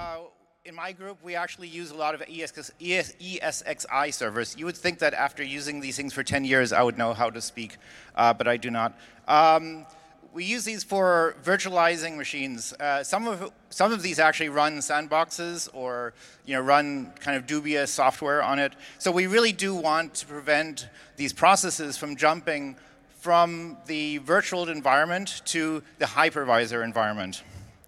In my group, we actually use a lot of ESXi servers. You would think that after using these things for 10 years, I would know how to speak, but I do not. We use these for virtualizing machines. Some of these actually run sandboxes or run kind of dubious software on it. So we really do want to prevent these processes from jumping from the virtual environment to the hypervisor environment.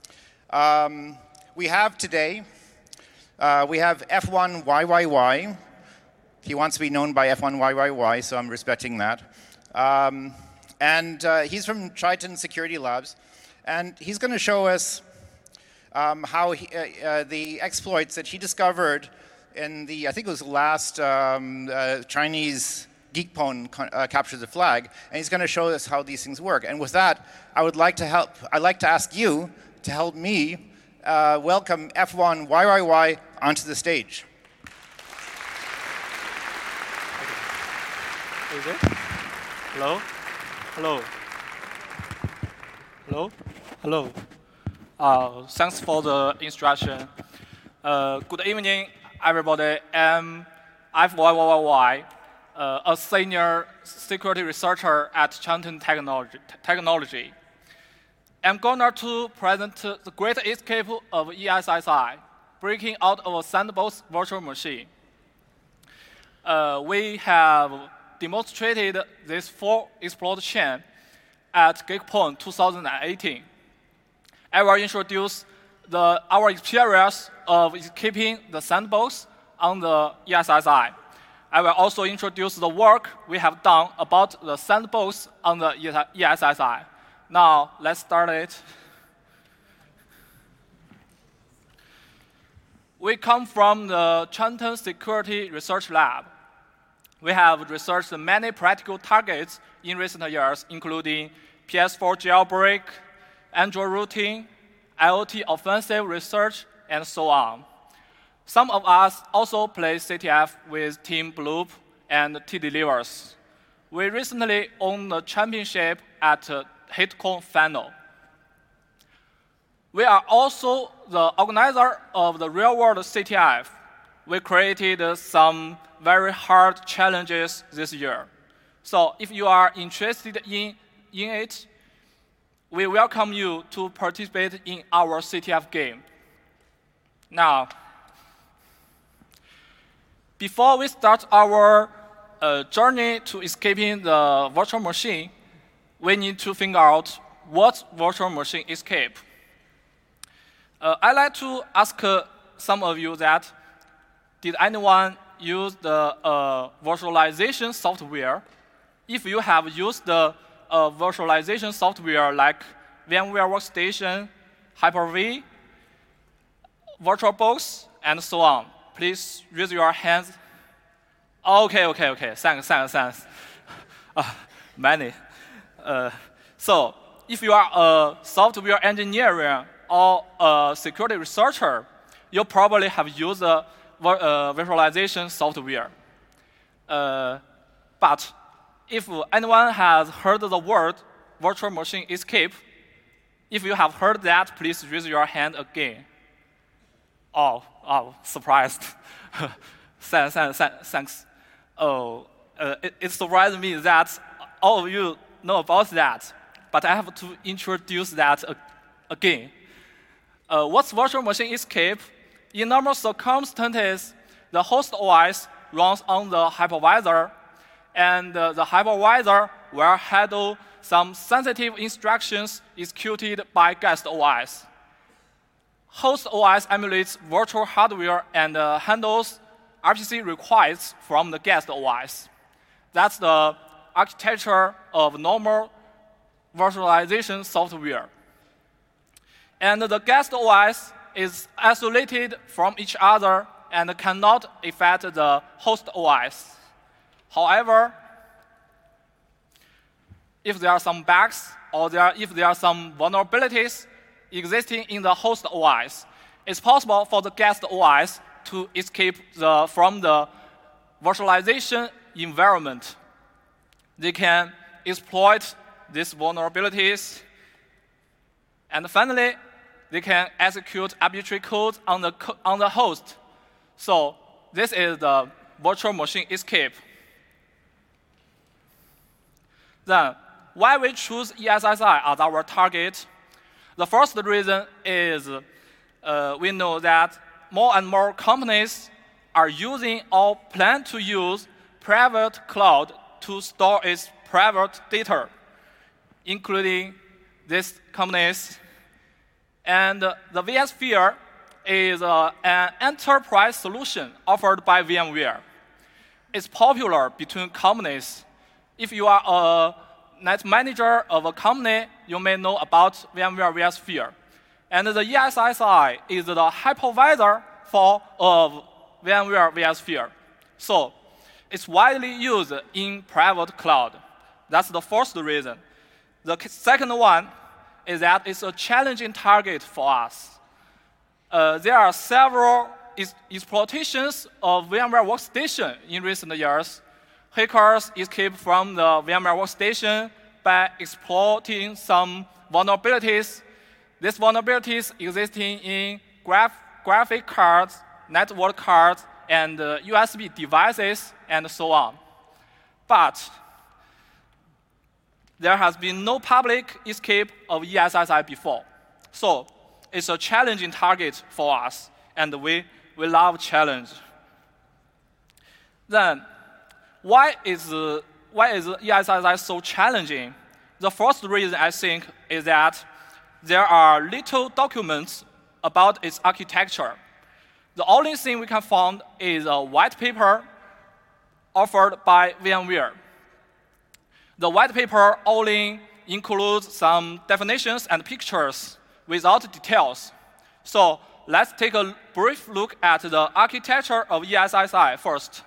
We have today, we have F1YYY. He wants to be known by F1YYY, so I'm respecting that. And he's from Triton Security Labs. And he's going to show us how the exploits that he discovered in the, I think it was the last Chinese Geekpwn capture the flag. And he's going to show us how these things work. And with that, I'd like to ask you to help me welcome F1YYY onto the stage. Is it? Hello? Hello? Hello? Hello? Thanks for the instruction. Good evening, everybody. I'm F1YYY, a senior security researcher at Triton Technology. I'm going to present the great escape of ESXi, breaking out of a sandbox virtual machine. We have demonstrated this full exploit chain at Geekpwn 2018. I will introduce our experience of escaping the sandbox on the ESXi. I will also introduce the work we have done about the sandbox on the ESXi. Now, let's start it. We come from the Triton Security Research Lab. We have researched many practical targets in recent years, including PS4 jailbreak, Android routing, IoT offensive research, and so on. Some of us also play CTF with Team Bloop and T-Delivers. We recently won the championship at HitCon Final. We are also the organizer of the real-world CTF. We created some very hard challenges this year. So if you are interested in it, we welcome you to participate in our CTF game. Now, before we start our journey to escaping the virtual machine, we need to figure out what virtual machine escape. I'd like to ask some of you that, did anyone use the virtualization software? If you have used the virtualization software like VMware Workstation, Hyper-V, VirtualBox, and so on, please raise your hands. Okay. Thanks. Many. So if you are a software engineer or a security researcher, you probably have used virtualization software. But if anyone has heard the word virtual machine escape, if you have heard that, please raise your hand again. Oh, surprised. Thanks. It surprised me that all of you know about that, but I have to introduce that again. What's virtual machine escape? In normal circumstances, the host OS runs on the hypervisor, and the hypervisor will handle some sensitive instructions executed by guest OS. Host OS emulates virtual hardware and handles RPC requests from the guest OS. That's the architecture of normal virtualization software. And the guest OS is isolated from each other and cannot affect the host OS. However, if there are some bugs or if there are some vulnerabilities existing in the host OS, it's possible for the guest OS to escape from the virtualization environment. They can exploit these vulnerabilities. And finally, they can execute arbitrary code on the host. So this is the virtual machine escape. Then, why we choose ESSi as our target? The first reason is we know that more and more companies are using or plan to use private cloud to store its private data, including these companies. And the vSphere is an enterprise solution offered by VMware. It's popular between companies. If you are a net manager of a company, you may know about VMware vSphere. And the ESSi is the hypervisor for VMware vSphere. So it's widely used in private cloud. That's the first reason. The second one is that it's a challenging target for us. There are several exploitations of VMware Workstation in recent years. Hackers escape from the VMware Workstation by exploiting some vulnerabilities. These vulnerabilities existing in graphic cards, network cards, and USB devices, and so on. But there has been no public escape of ESSi before. So it's a challenging target for us, and we love challenge. Then, why is ESSi so challenging? The first reason, I think, is that there are little documents about its architecture. The only thing we can find is a white paper offered by VMware. The white paper only includes some definitions and pictures without details. So let's take a brief look at the architecture of ESSi first.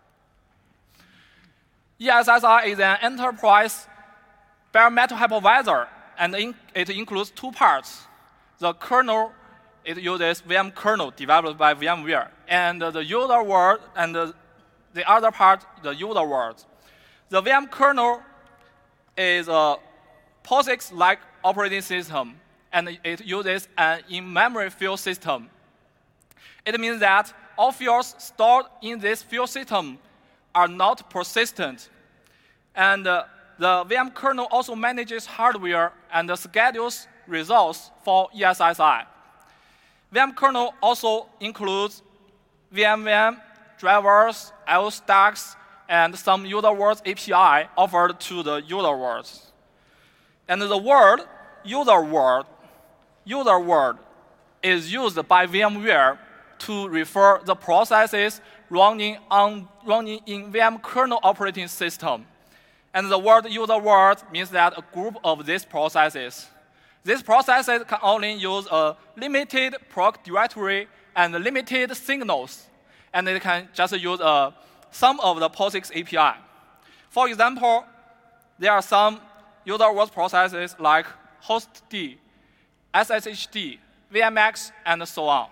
ESSi is an enterprise bare metal hypervisor, and it includes two parts. The kernel, it uses VM kernel developed by VMware, and the user world, and the other part, the user world. The VM kernel is a POSIX-like operating system, and it uses an in-memory file system. It means that all files stored in this file system are not persistent. And the VM kernel also manages hardware and schedules results for ESSi. VM kernel also includes VMM, drivers, IO stacks, and some user words API offered to the user words. And the word user word is used by VMware to refer the processes running in VM kernel operating system. And the word user word means that a group of these processes. These processes can only use a limited proc directory and limited signals, and it can just use some of the POSIX API. For example, there are some user word processes like hostd, SSHD, VMX, and so on.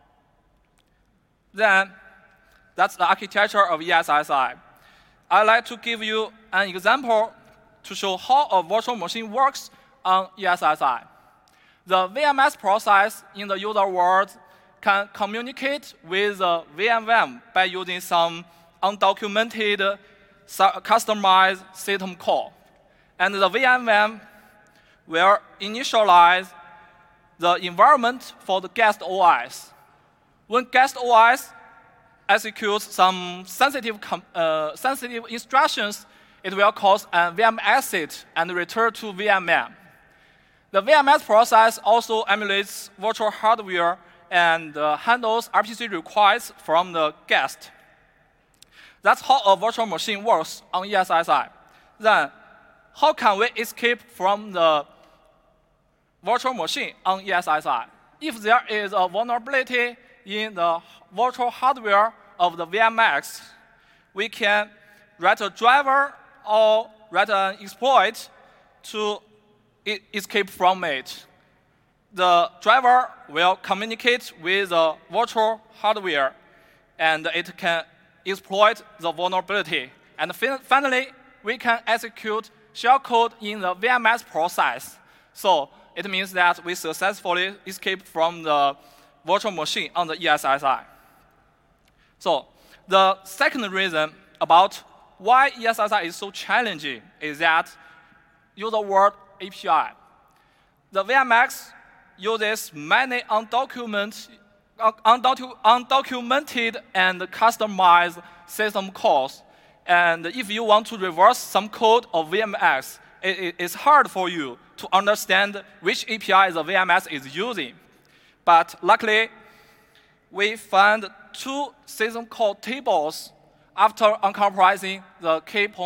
Then, that's the architecture of ESSi. I'd like to give you an example to show how a virtual machine works on ESSi. The VMS process in the user world can communicate with the VMware by using some undocumented, customized system call. And the VMware will initialize the environment for the guest OS. When guest OS executes some sensitive instructions, it will cause a VM exit and return to VMM. The VMS process also emulates virtual hardware and handles RPC requests from the guest. That's how a virtual machine works on ESSi. Then, how can we escape from the virtual machine on ESSi? If there is a vulnerability in the virtual hardware of the VMX, we can write a driver or write an exploit to escape from it. The driver will communicate with the virtual hardware, and it can exploit the vulnerability. And finally, we can execute shellcode in the VMS process. So it means that we successfully escaped from the virtual machine on the ESSi. So the second reason about why ESSi is so challenging is that user word API. The VMX uses many undocumented and customized system calls. And if you want to reverse some code of VMX, it's hard for you to understand which API the VMX is using. But luckily, we found two system call tables after uncompressing the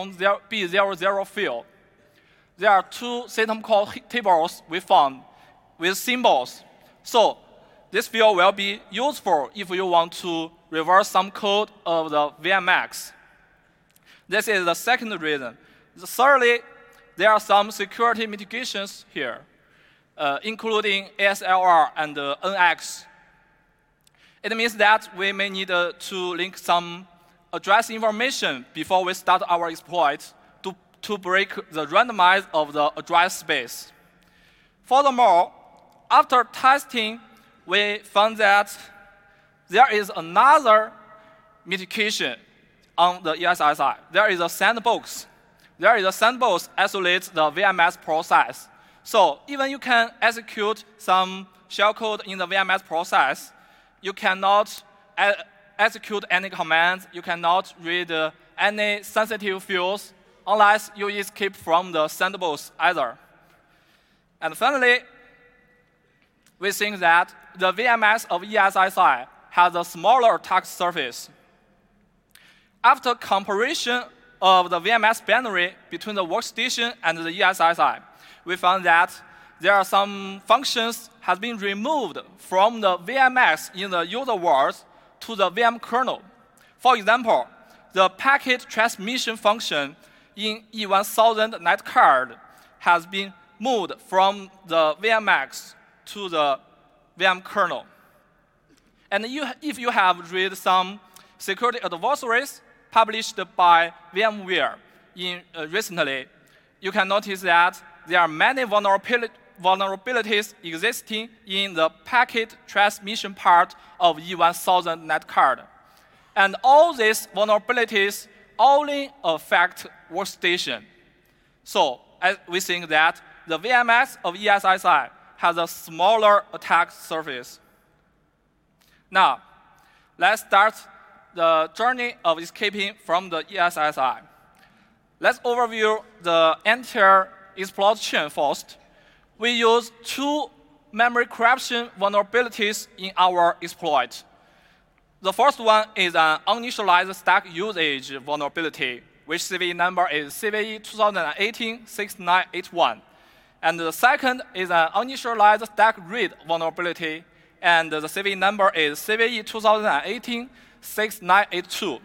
k.b00 field. There are two system call tables we found with symbols. So this field will be useful if you want to reverse some code of the VMX. This is the second reason. Thirdly, there are some security mitigations here, including ASLR and NX. It means that we may need to link some address information before we start our exploit to break the randomize of the address space. Furthermore, after testing, we found that there is another mitigation on the ESSi. There is a sandbox. There is a sandbox isolates the VMS process. So even you can execute some shellcode in the VMS process, you cannot execute any commands. You cannot read any sensitive fields unless you escape from the sandbox either. And finally, we think that the VMS of ESSi has a smaller attack surface. After comparison of the VMS binary between the workstation and the ESSi, we found that there are some functions has been removed from the VMX in the user world to the VM kernel. For example, the packet transmission function in E1000 netcard has been moved from the VMX to the VM kernel. And if you have read some security adversaries published by VMware recently, you can notice that there are many vulnerabilities existing in the packet transmission part of E1000 netcard. And all these vulnerabilities only affect workstation. So we think that the VMX of ESSi has a smaller attack surface. Now, let's start the journey of escaping from the ESSi. Let's overview the entire exploit chain first. We use two memory corruption vulnerabilities in our exploit. The first one is an uninitialized stack usage vulnerability, which CVE number is CVE 2018-6981. And the second is an uninitialized stack read vulnerability, and the CVE number is CVE 2018-6982.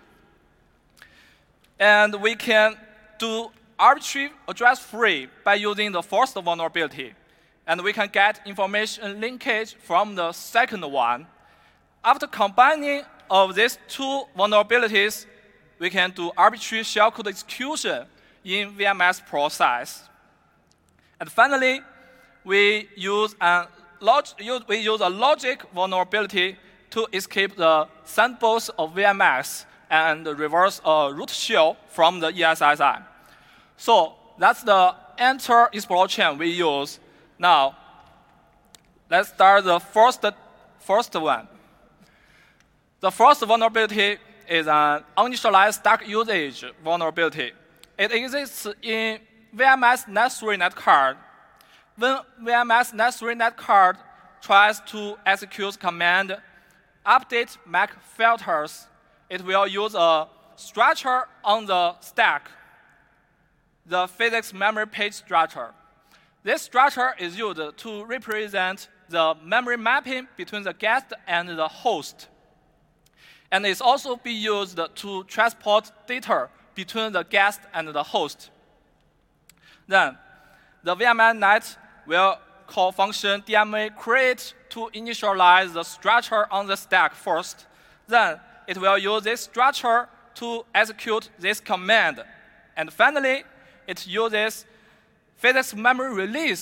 And we can do arbitrary address free by using the first vulnerability. And we can get information linkage from the second one. After combining of these two vulnerabilities, we can do arbitrary shellcode execution in VMS process. And finally, we use a logic vulnerability to escape the sandbox of VMX and reverse a root shell from the ESSi. So that's the entire exploit chain we use. Now, let's start the first one. The first vulnerability is an uninitialized stack usage vulnerability. It exists in VMS Net3 netcard. When VMS Net3 netcard tries to execute command update MAC filters, it will use a structure on the stack, the physics memory page structure. This structure is used to represent the memory mapping between the guest and the host. And it's also be used to transport data between the guest and the host. Then, the VMS net will call function DMA create to initialize the structure on the stack first. Then, it will use this structure to execute this command. And finally, it uses physics memory release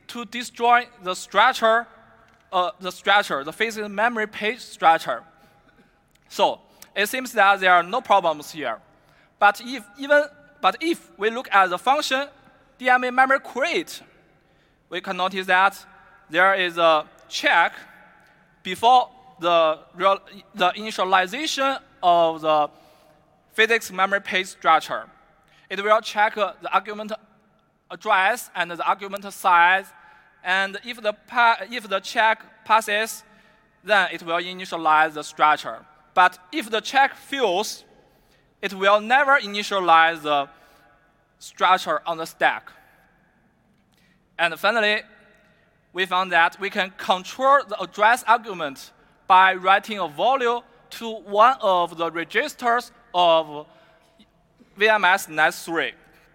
to destroy the structure, the physical memory page structure. So it seems that there are no problems here. But if we look at the function DMA memory create, we can notice that there is a check before the initialization of the physics memory page structure. It will check the argument address and the argument size, and if the check passes, then it will initialize the structure. But if the check fails, it will never initialize the structure on the stack. And finally, we found that we can control the address argument by writing a value to one of the registers of VMS NAS3.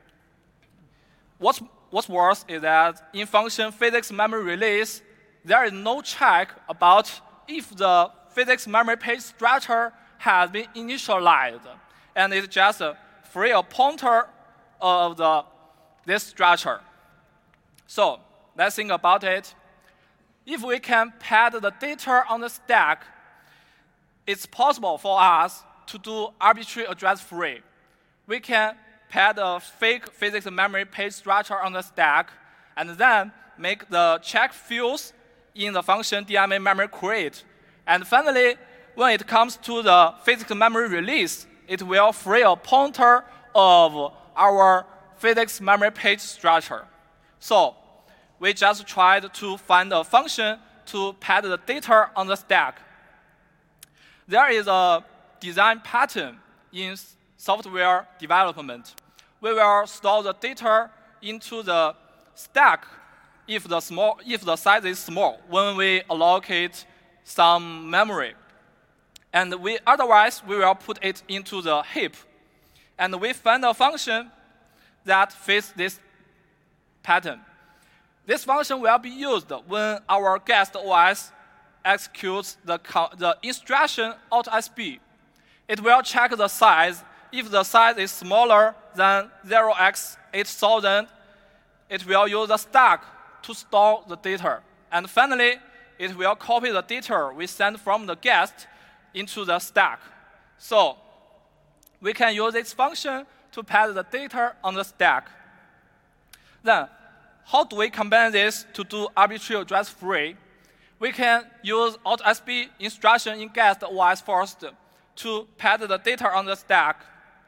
What's worse is that in function physics memory release, there is no check about if the physics memory page structure has been initialized, and it's just free a pointer of this structure. So let's think about it. If we can pad the data on the stack, it's possible for us to do arbitrary address free. We can pad a fake physics memory page structure on the stack, and then make the check fields in the function DMA memory create. And finally, when it comes to the physics memory release, it will free a pointer of our physics memory page structure. So we just tried to find a function to pad the data on the stack. There is a design pattern in software development. We will store the data into the stack if the size is small when we allocate some memory. And otherwise, we will put it into the heap. And we find a function that fits this pattern. This function will be used when our guest OS executes the instruction AutoSB. It will check the size. If the size is smaller than 0x8000, it will use the stack to store the data. And finally, it will copy the data we send from the guest into the stack. So we can use this function to pad the data on the stack. Then, how do we combine this to do arbitrary address free? We can use AutoSB instruction in guest OS first to pad the data on the stack.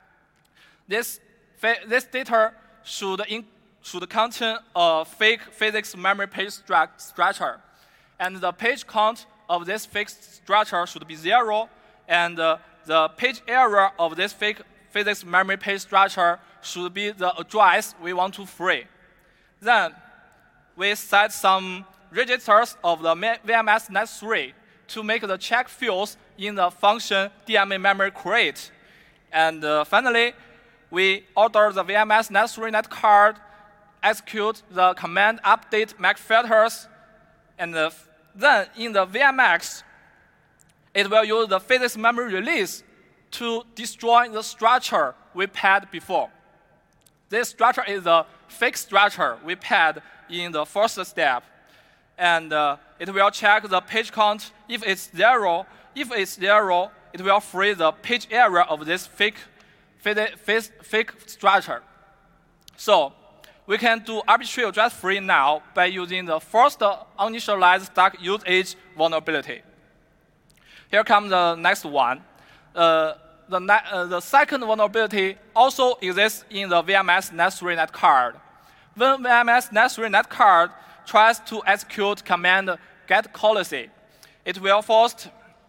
This data should contain a fake physics memory page structure. And the page count of this fake structure should be 0, and the page area of this fake physics memory page structure should be the address we want to free. Then we set some registers of the VMS NAS3 to make the check fields in the function DMA memory create. And finally, we order the VMS NAS3 net card, execute the command update MAC filters, and then in the VMX, it will use the physics memory release to destroy the structure we pad before. This structure is a fake structure we pad in the first step. And it will check the page count. If it's 0, it will free the page area of this fake structure. So we can do arbitrary address free now by using the first uninitialized stack usage vulnerability. Here comes the next one. The second vulnerability also exists in the VMS NAS3 net card. When VMS NAS3 net card tries to execute command getCalicy, it will first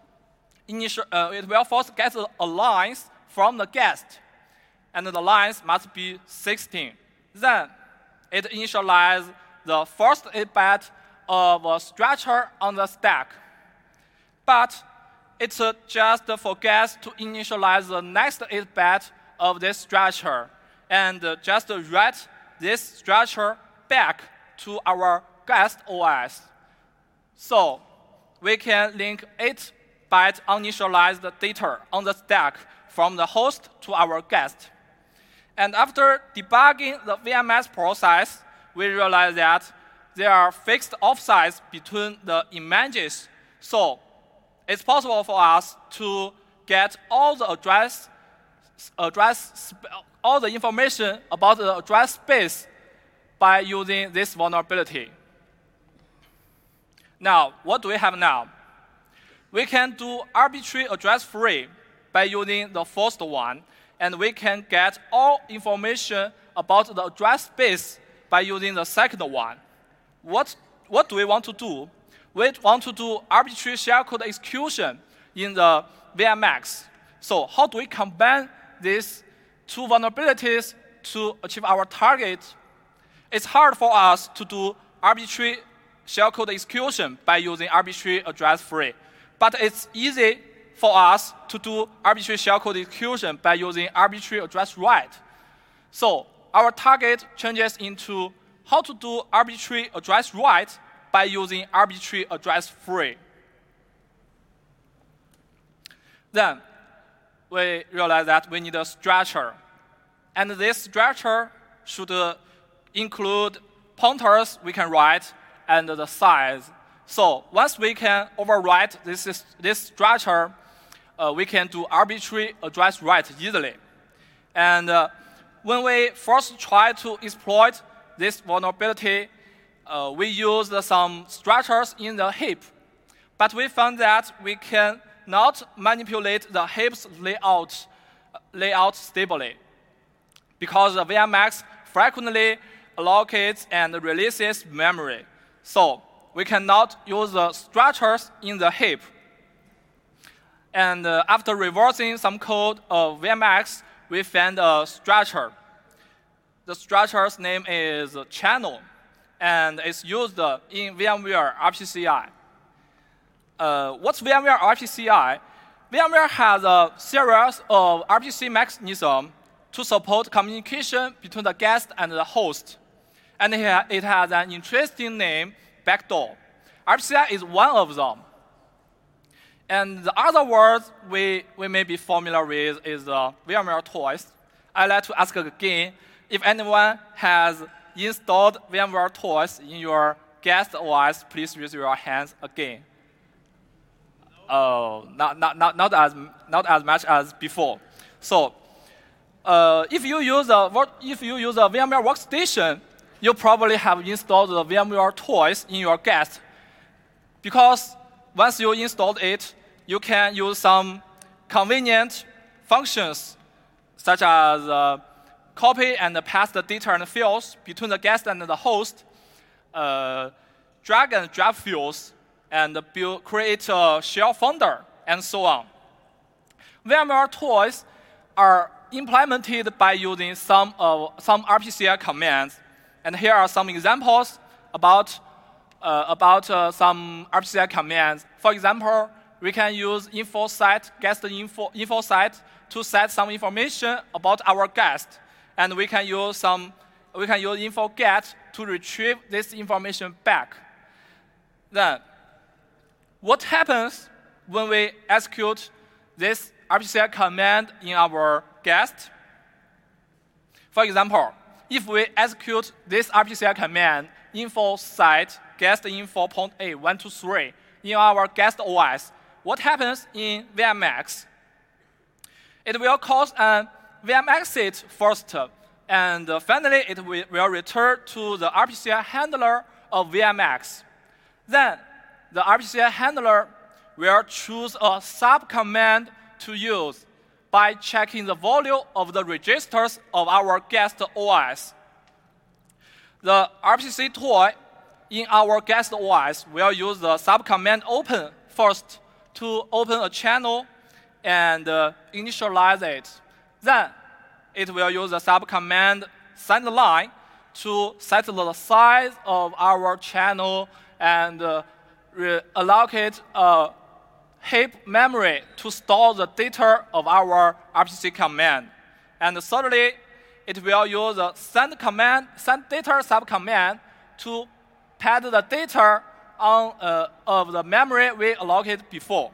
get a lines from the guest, and the lines must be 16. Then it initializes the first 8-byte of a structure on the stack. But it just forgets to initialize the next 8-byte of this structure and just write this structure back to our guest OS. So we can link 8-byte uninitialized data on the stack from the host to our guest. And after debugging the VMS process, we realize that there are fixed offsets between the images. So it's possible for us to get all the all the information about the address space by using this vulnerability. Now, what do we have now? We can do arbitrary address free by using the first one, and we can get all information about the address space by using the second one. What do we want to do? We want to do arbitrary shellcode execution in the VMX. So how do we combine these two vulnerabilities to achieve our target? It's hard for us to do arbitrary shellcode execution by using arbitrary address free. But it's easy for us to do arbitrary shellcode execution by using arbitrary address write. So our target changes into how to do arbitrary address write by using arbitrary address free. Then we realize that we need a structure. And this structure should include pointers we can write and the size. So once we can overwrite this structure, we can do arbitrary address write easily. And when we first try to exploit this vulnerability, we used some structures in the heap. But we found that we can not manipulate the heap's layout stably, because the VMX frequently allocates and releases memory. So we cannot use the structures in the heap. And after reversing some code of VMX, we found a structure. The structure's name is channel, and it's used in VMware RPCI. What's VMware RPCI? VMware has a series of RPC mechanisms to support communication between the guest and the host. And it has an interesting name, backdoor. RPCI is one of them. And the other words we may be familiar with is VMware Toys. I'd like to ask again, if anyone has installed VMware Toys in your guest OS, please raise your hands again. Oh, not as much as before. So, if you use a VMware workstation, you probably have installed the VMware Toys in your guest, because once you installed it, you can use some convenient functions, such as copy and pass the data and fields between the guest and the host, drag and drop fields, and create a shell folder, and so on. VMware Toys are implemented by using some RPCI commands, and here are some examples about some RPCI commands. For example, we can use info set, guest info set to set some information about our guest, and we can use info get to retrieve this information back. Then, what happens when we execute this RPCI command in our guest? For example, if we execute this RPCI command, info set guest info point A 123 in our guest OS, what happens in VMX? It will cause an VM exit first, and finally it will return to the RPCI handler of VMX. Then the RPCI handler will choose a subcommand to use by checking the volume of the registers of our guest OS. The RPC toy in our guest OS will use the subcommand open first to open a channel and initialize it. Then it will use the subcommand sendLine to set the size of our channel and allocate a heap memory to store the data of our RPC command. And thirdly, it will use the send data subcommand to pad the data of the memory we allocated before.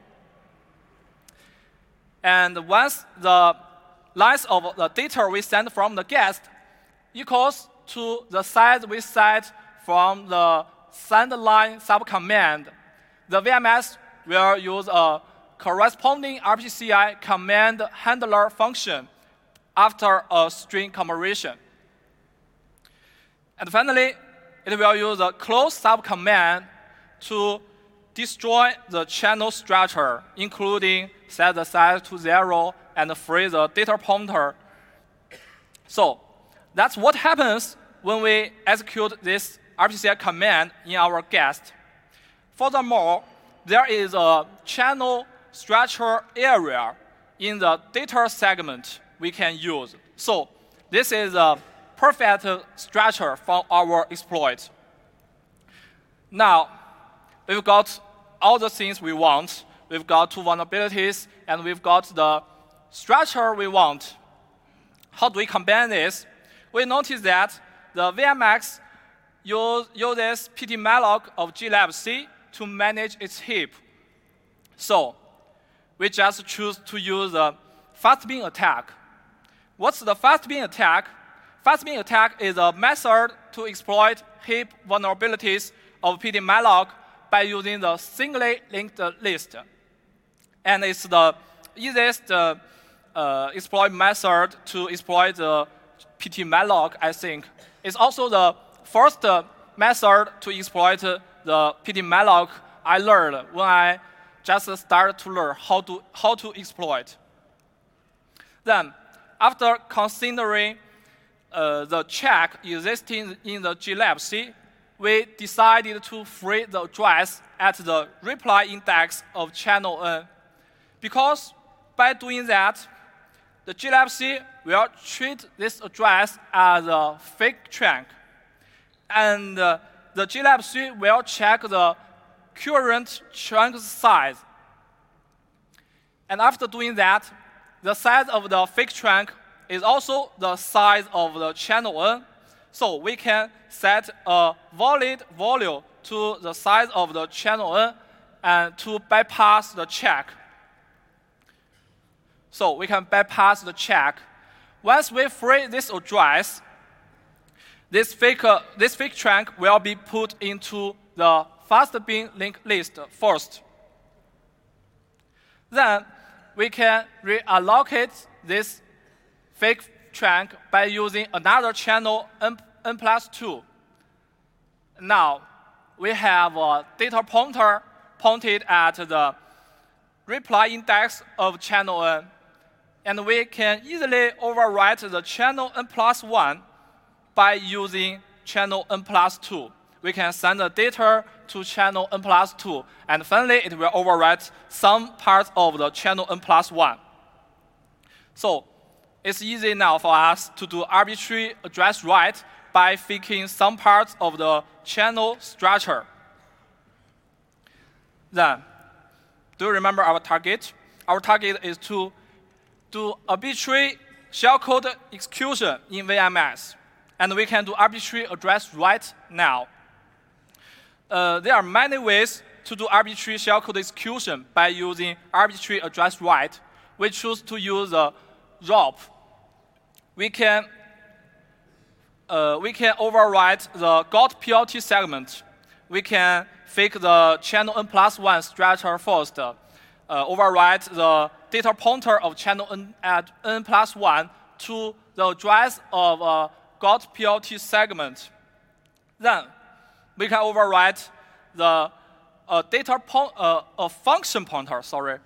And once the length of the data we send from the guest equals to the size we set from the send line subcommand, the VMX will use a corresponding RPCI command handler function after a string conversion. And finally, it will use a close subcommand to destroy the channel structure, including set the size to 0 and free the data pointer. So that's what happens when we execute this RPCI command in our guest. Furthermore, there is a channel structure area in the data segment we can use. So this is a perfect structure for our exploit. Now, we've got all the things we want. We've got two vulnerabilities, and we've got the structure we want. How do we combine this? We notice that the VMX uses ptmalloc of glibc to manage its heap. So we just choose to use a fast-bin attack. What's the fast-bin attack? Fast-bin attack is a method to exploit heap vulnerabilities of ptmalloc by using the singly linked list. And it's the easiest exploit method to exploit the ptmalloc, I think. It's also the first method to exploit the ptmalloc I learned when I just started to learn how to exploit. Then, after considering the check existing in the glibc, we decided to free the address at the reply index of channel N. Because by doing that, the glibc will treat this address as a fake chunk. And the glibc will check the current chunk size. And after doing that, the size of the fake chunk is also the size of the channel N. So we can set a valid value to the size of the channel N and to bypass the check. So we can bypass the check. Once we free this address, this fake chunk will be put into the fast-bin linked list first. Then we can reallocate this fake chunk by using another channel N+2. Now we have a data pointer pointed at the reply index of channel N, and we can easily overwrite the channel N+1 by using channel N+2. We can send the data to channel N+2, and finally it will overwrite some parts of the channel N+1. So it's easy now for us to do arbitrary address write by faking some parts of the channel structure. Then, do you remember our target? Our target is to do arbitrary shellcode execution in VMX. And we can do arbitrary address write now. There are many ways to do arbitrary shellcode execution by using arbitrary address write. We choose to use a ROP. We can overwrite the GOT PLT segment. We can fake the channel N+1 structure first, overwrite the data pointer of channel N at N+1 to the address of a GOT PLT segment. Then we can overwrite the function pointer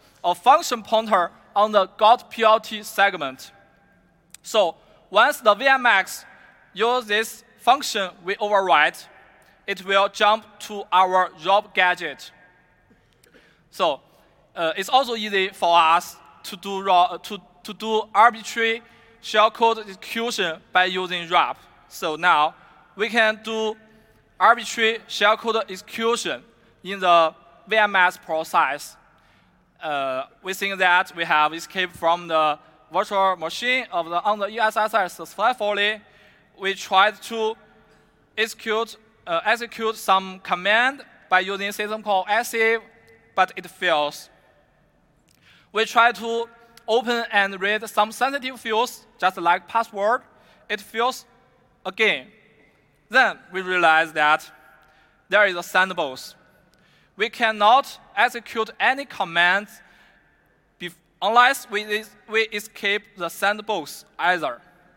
on the GOT PLT segment. So once the VMX uses this function we overwrite, it will jump to our ROP gadget. So it's also easy for us to do arbitrary shellcode execution by using ROP. So now we can do arbitrary shellcode execution in the VMX process. We think that we have escaped from the virtual machine on the ESSI successfully. We tried to execute some command by using a system called save, but it fails. We try to open and read some sensitive fields, just like password. It fails again. Then we realized that there is a sandbox. We cannot execute any commands unless we escape the sandbox either.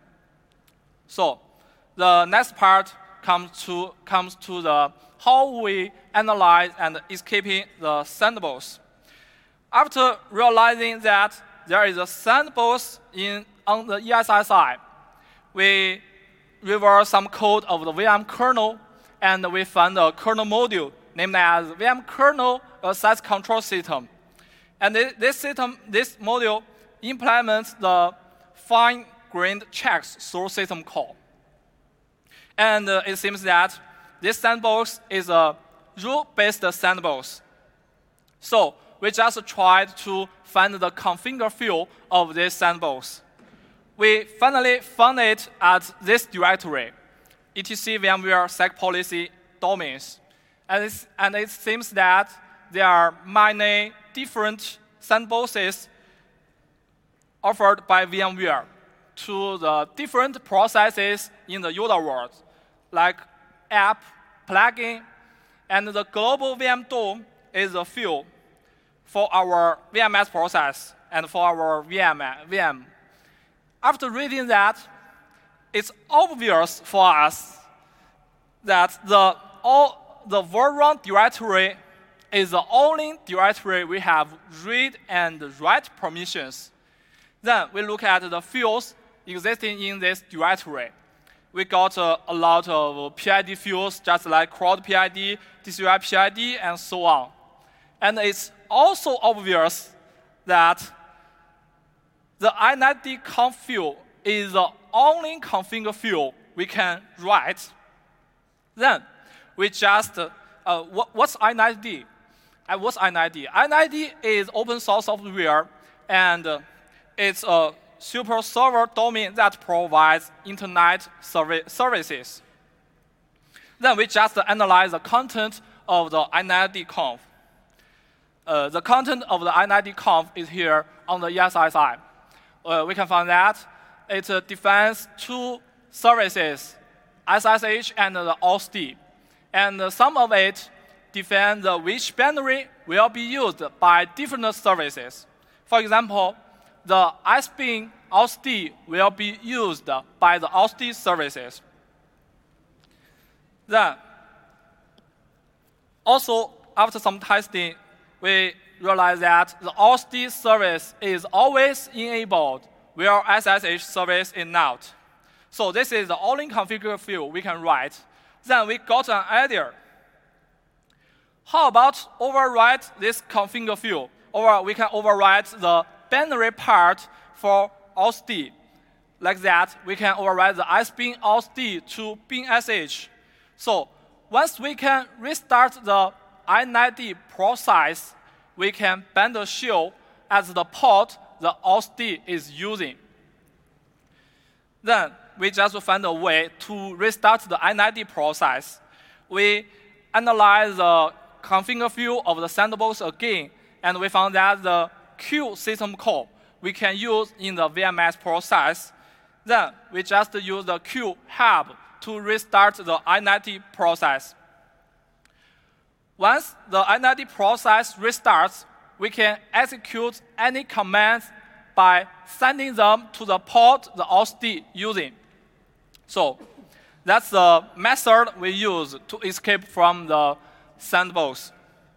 So the next part comes to the how we analyze and escaping the sandbox. After realizing that there is a sandbox on the ESXi, we reverse some code of the VM kernel, and we found a kernel module named as VM kernel access control system. And this module implements the fine-grained checks through system call. And it seems that this sandbox is a rule-based sandbox. So we just tried to find the configure field of this sandbox. We finally found it at this directory, etc VMware sec policy domains. And it seems that there are many different sandboxes offered by VMware to the different processes in the user world, like app, plugin, and the global VM DOM is a field for our VMS process and for our VM. After reading that, it's obvious for us that the Vault directory is the only directory we have read and write permissions. Then we look at the fields existing in this directory. We got a lot of PID fields, just like CRUD PID, DCUI PID, and so on. And it's also obvious that the initd-conf field is the only configure field we can write. Then we just, what's initd? What's initd? initd is open source software, and it's a super server domain that provides internet services. Then we just analyze the content of the initd-conf. The content of the initd-conf is here on the ESXi. We can find that it defines two services, SSH and the OSD. And some of it defines which binary will be used by different services. For example, the SBIN OSD will be used by the OSD services. Then, also, after some testing, we realize that the OSD service is always enabled, where SSH service is not. So this is the only configure field we can write. Then we got an idea. How about overwrite this configure field? Or we can overwrite the binary part for OSD. Like that, we can overwrite the SBIN OSD to BIN/SH. So once we can restart the initd process, we can bundle shell as the port the OSD is using. Then we just find a way to restart the initd process. We analyze the configure field of the sandbox again, and we found that the Q system call we can use in the VMS process. Then we just use the Q hub to restart the initd process. Once the initd process restarts, we can execute any commands by sending them to the port the OSD using. So that's the method we use to escape from the sandbox.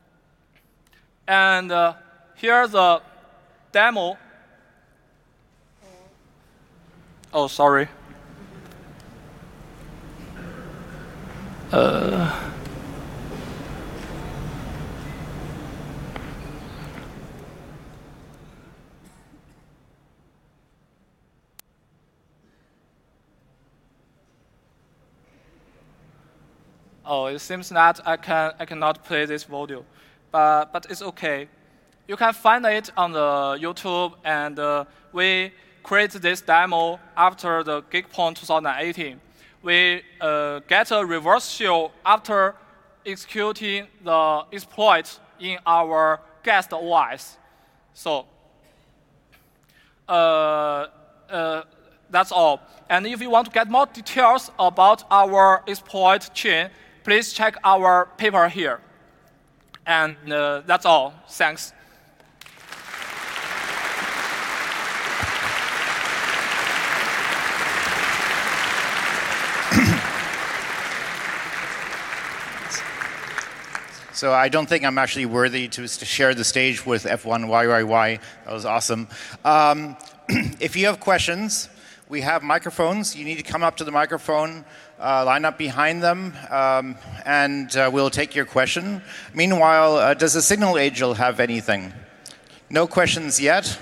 And here's a demo. Oh, sorry. Oh, it seems that I cannot play this video, but it's okay. You can find it on the YouTube, and we created this demo after the GeekPon 2018. We get a reverse shell after executing the exploit in our guest OS. So That's all. And if you want to get more details about our exploit chain, please check our paper here. And that's all. Thanks. So I don't think I'm actually worthy to share the stage with F1YYY. That was awesome. If you have questions, we have microphones. You need to come up to the microphone, line up behind them, and we'll take your question. Meanwhile, does the Signal Angel have anything? No questions yet.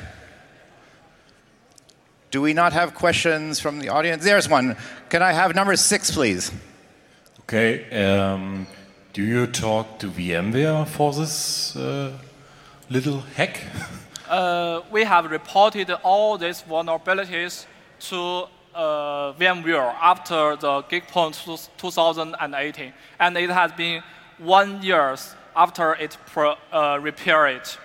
Do we not have questions from the audience? There's one. Can I have number 6, please? Okay. Do you talk to VMware for this little hack? We have reported all these vulnerabilities to VMware after the Geekpoint 2018, and it has been 1 year after it repaired it.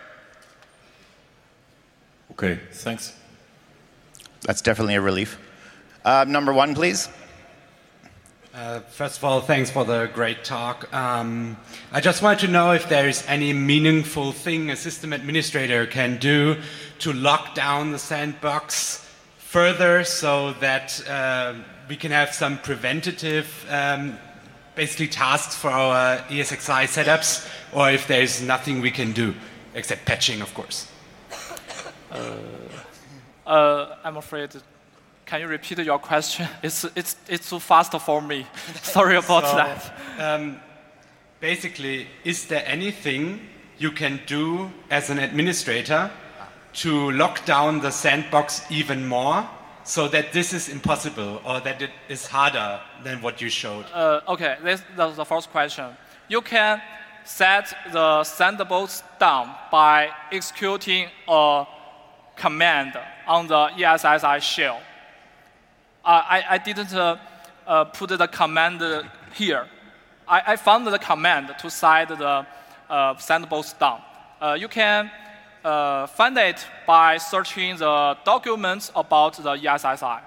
Okay, thanks. That's definitely a relief. Number 1, please. First of all, thanks for the great talk. I just wanted to know if there is any meaningful thing a system administrator can do to lock down the sandbox further so that we can have some preventative basically tasks for our ESXi setups, or if there is nothing we can do except patching, of course. I'm afraid. Can you repeat your question? It's too fast for me. Sorry about that. Basically, is there anything you can do as an administrator to lock down the sandbox even more so that this is impossible or that it is harder than what you showed? Okay, that's the first question. You can set the sandbox down by executing a command on the ESXi shell. I didn't put the command here. I found the command to set the sandbox down. You can find it by searching the documents about the ESXi.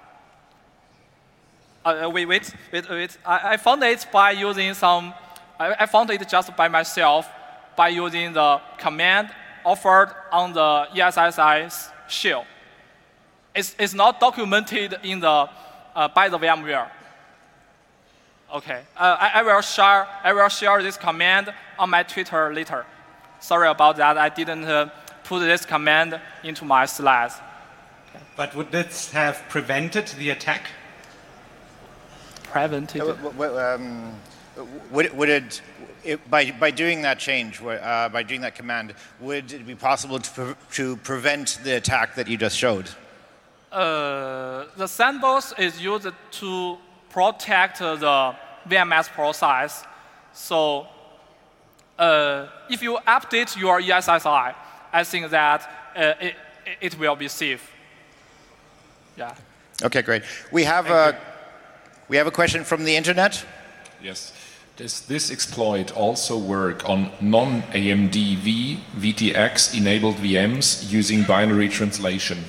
Wait. I found it by using some. I found it just by myself by using the command offered on the ESXi shell. It's not documented in the by the VMware. Okay, I will share this command on my Twitter later. Sorry about that. I didn't put this command into my slides. Okay. But would this have prevented the attack? Prevented? Would it by doing that change, by doing that command, would it be possible to prevent the attack that you just showed? The sandbox is used to protect the VMS process. So if you update your ESXi, I think that it will be safe. Yeah. Okay, great. We have a question from the internet. Yes. Does this exploit also work on non-AMD VTX enabled VMs using binary translation?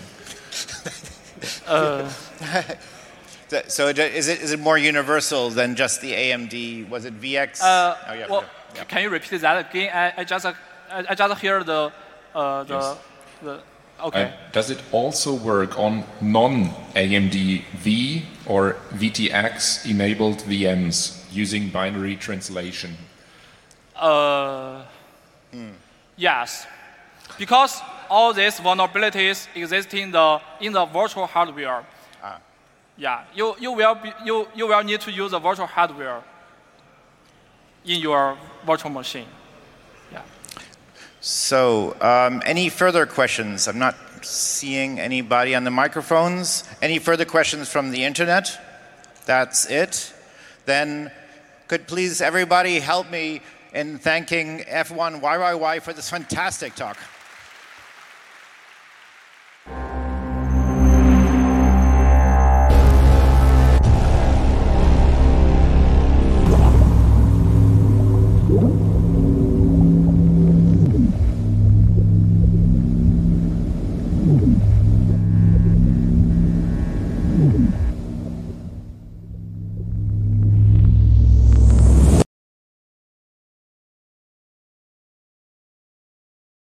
So is it more universal than just the AMD? Was it VX? Can you repeat that again? I just hear the Yes. okay. Does it also work on non-AMD V or VTX enabled VMs using binary translation? Yes, because all these vulnerabilities exist in the virtual hardware. Yeah, you will need to use the virtual hardware in your virtual machine. Yeah. So, any further questions? I'm not seeing anybody on the microphones. Any further questions from the internet? That's it. Then, could please everybody help me in thanking F1YYY for this fantastic talk.